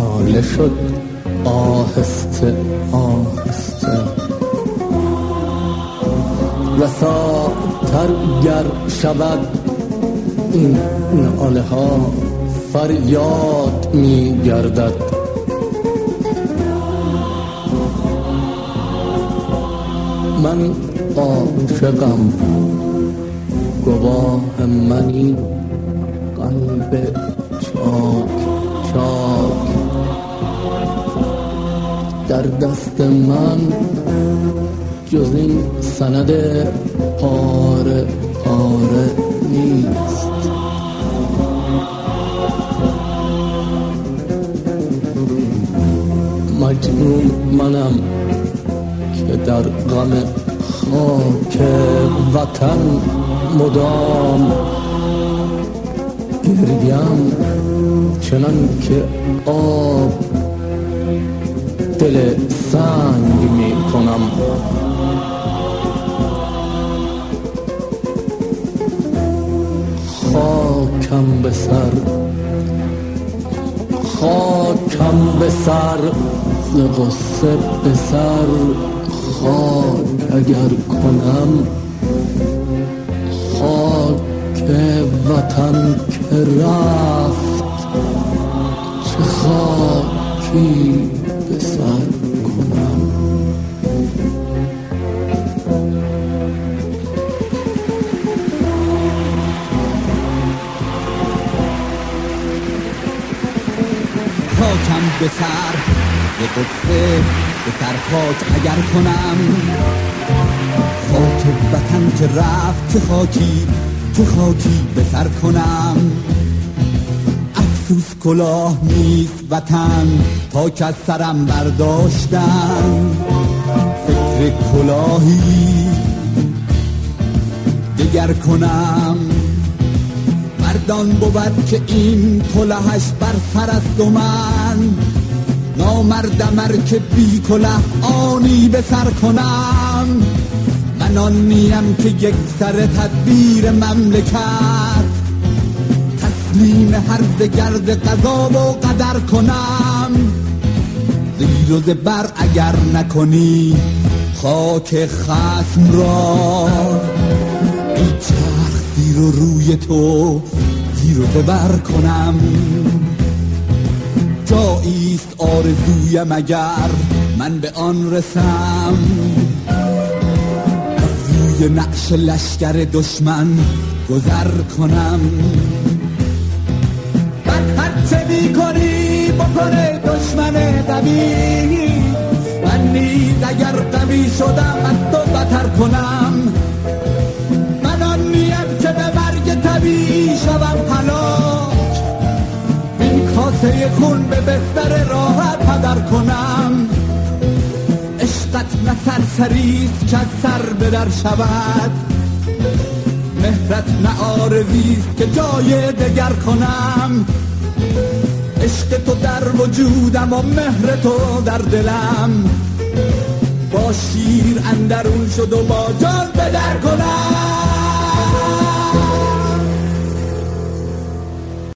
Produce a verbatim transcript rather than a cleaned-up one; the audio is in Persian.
ناله شد آهسته آهسته، رساتر گر شود این ناله ها فریاد می گردد. من عاشقم گواه منی، قلب چاک چاک در دست من جز این سند پاره پاره نیست. مجنون منم که در غم خاک وطن مدام گریم، چنان که آب دل سنگ می کنم. خاکم به سر خاکم به سر ز غصه به سر، خاک اگر کنم خاک وطن که رفت، چه خاکی به سر کنم. خاکم به سر به قصه به سر خاک اگر کنم، خاک وطن که رفت چه خاکی چه خاکی به سر کنم. افسوس کلاه نیست وطن تا که از سرم برداشتن، فکر کلاهی دگر کنم. مردان بود که این کلاهش بر سر است و من نامردم ار که بی کله آنی به سر کنم. من آن نیم که یک سر تدبیر مملکت تسلیم هر گرد قضا و قدر کنم. زیر و زبر اگر نکنی خاک خصم را، ای چرخ زیر و روی تو زیر و زبر کنم. جاییست آرزویم اگر من به آن رسم، از روی نقش لشکر دشمن گذر کنم. من هرچه می کنی بکنه دشمن قوی، من نیز اگر قوی شدم از تو بتر کنم. من آن نیم که به مرگ طبیعی شوم هلاک، کاسه خون به بستر راحت پدر کنم. عشقت نه سرسریست که از سر به در شود، مهرت نه آرزیست که جای دگر کنم. عشق تو در وجودم و مهر تو در دلم، با شیر اندرون شد و با جان به در کنم.